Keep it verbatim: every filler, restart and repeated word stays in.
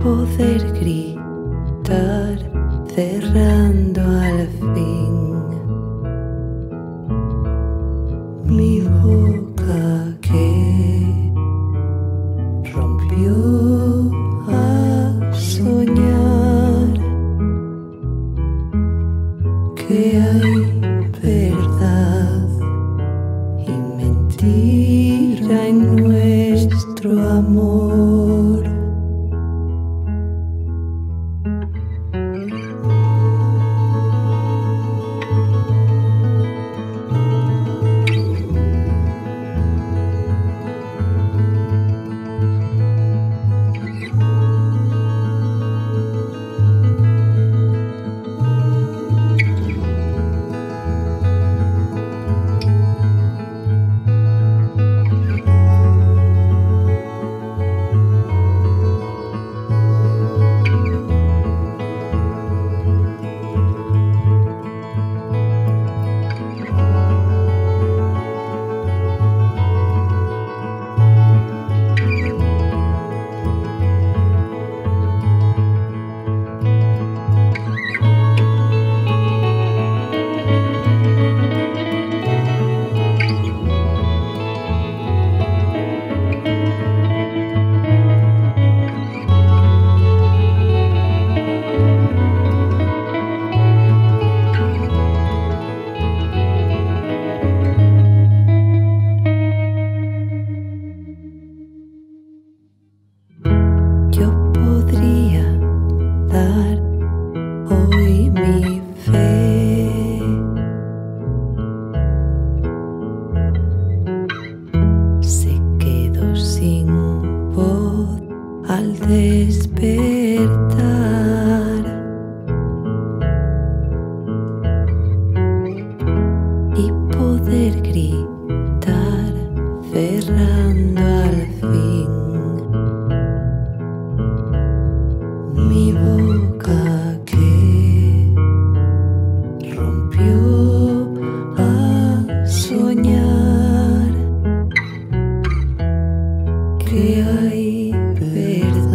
poder gritar cerrando al fin mi boca que rompió a soñar que hay verdad y mentira en nuestro amor. Yo podría dar hoy mi fe, se quedó sin voz al despertar y poder gritar cerrando al fin mi boca que rompió a soñar que hay verdad